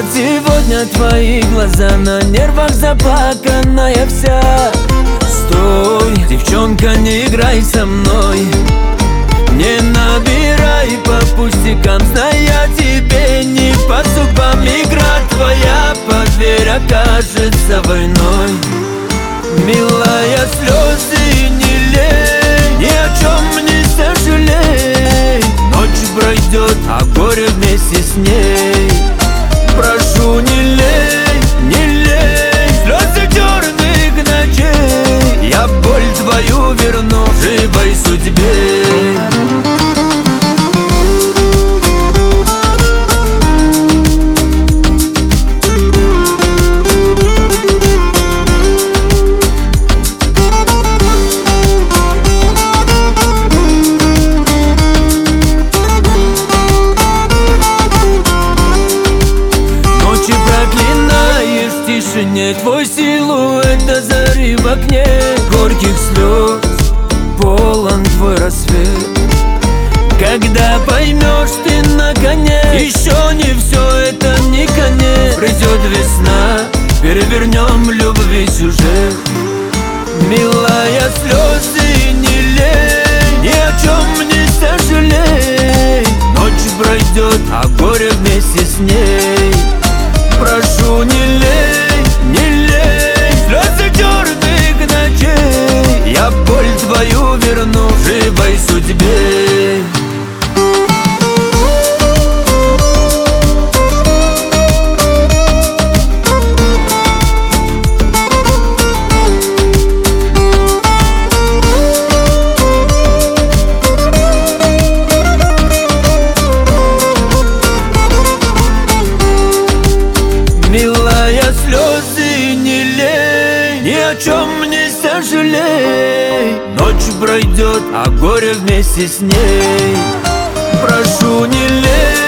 сегодня твои глаза, на нервах заплаканная вся. Стой, девчонка, не играй со мной, не набирай по пустякам, зная тебе не по зубам. Игра твоя, поверь, окажется войной. Милая, слезы не лей, ни о чем не сожалей. Ночь пройдет, а горе вместе с ней. Прошу, не лей, не лей слезы черных ночей. Я боль твою верну живой судьбе. Твой силуэт до зари в окне, горьких слез полон твой рассвет. Когда поймешь ты наконец, еще не все, это не конец. Придет весна, перевернем любви сюжет. Милая, слезы не лей, ни о чем не сожалей. Ночь пройдет, а горе вместе с ней. Прошу, не лей, не лей слезы черных ночей. Я боль твою верну живой судьбе. Милая, слезы не лей, ни о чем не сожалей. Ночь пройдет, а горе вместе с ней. Прошу, не лей.